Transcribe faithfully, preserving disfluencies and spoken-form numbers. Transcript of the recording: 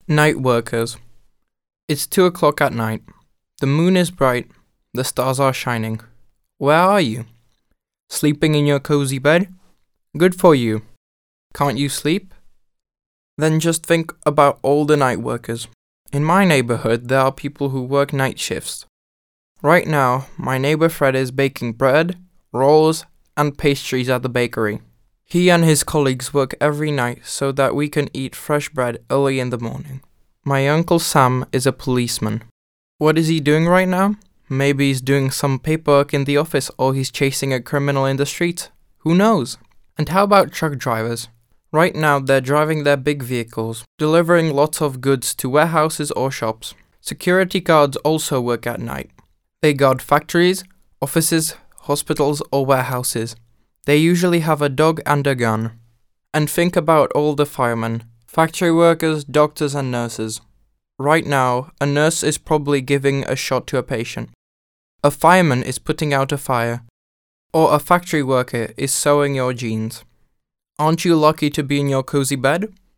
Night workers. It's two o'clock at night. The moon is bright. The stars are shining. Where are you? Sleeping in your cozy bed? Good for you. Can't you sleep? Then just think about all the night workers. In my neighborhood, there are people who work night shifts. Right now, my neighbor Fred is baking bread, rolls, and pastries at the bakery. He and his colleagues work every night so that we can eat fresh bread early in the morning. My uncle Sam is a policeman. What is he doing right now? Maybe he's doing some paperwork in the office or he's chasing a criminal in the street. Who knows? And how about truck drivers? Right now they're driving their big vehicles, delivering lots of goods to warehouses or shops. Security guards also work at night. They guard factories, offices, hospitals or warehouses. They usually have a dog and a gun. And think about all the firemen, factory workers, doctors and nurses. Right now, a nurse is probably giving a shot to a patient. A fireman is putting out a fire. Or a factory worker is sewing your jeans. Aren't you lucky to be in your cozy bed?